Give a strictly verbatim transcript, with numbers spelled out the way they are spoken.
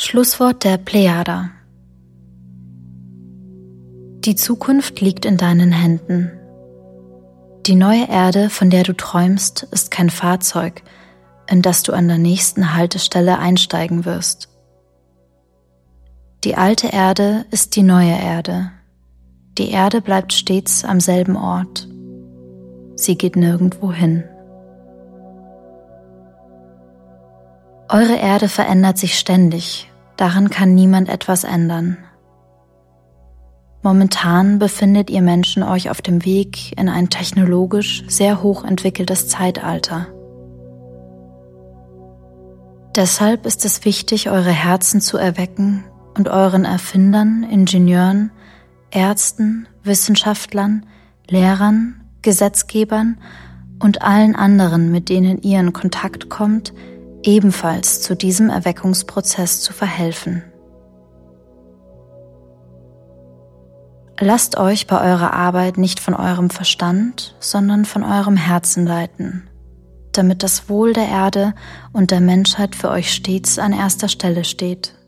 Schlusswort der Plejada. Die Zukunft liegt in deinen Händen. Die neue Erde, von der du träumst, ist kein Fahrzeug, in das du an der nächsten Haltestelle einsteigen wirst. Die alte Erde ist die neue Erde. Die Erde bleibt stets am selben Ort. Sie geht nirgendwo hin. Eure Erde verändert sich ständig, daran kann niemand etwas ändern. Momentan befindet ihr Menschen euch auf dem Weg in ein technologisch sehr hochentwickeltes Zeitalter. Deshalb ist es wichtig, eure Herzen zu erwecken und euren Erfindern, Ingenieuren, Ärzten, Wissenschaftlern, Lehrern, Gesetzgebern und allen anderen, mit denen ihr in Kontakt kommt, ebenfalls zu diesem Erweckungsprozess zu verhelfen. Lasst euch bei eurer Arbeit nicht von eurem Verstand, sondern von eurem Herzen leiten, damit das Wohl der Erde und der Menschheit für euch stets an erster Stelle steht.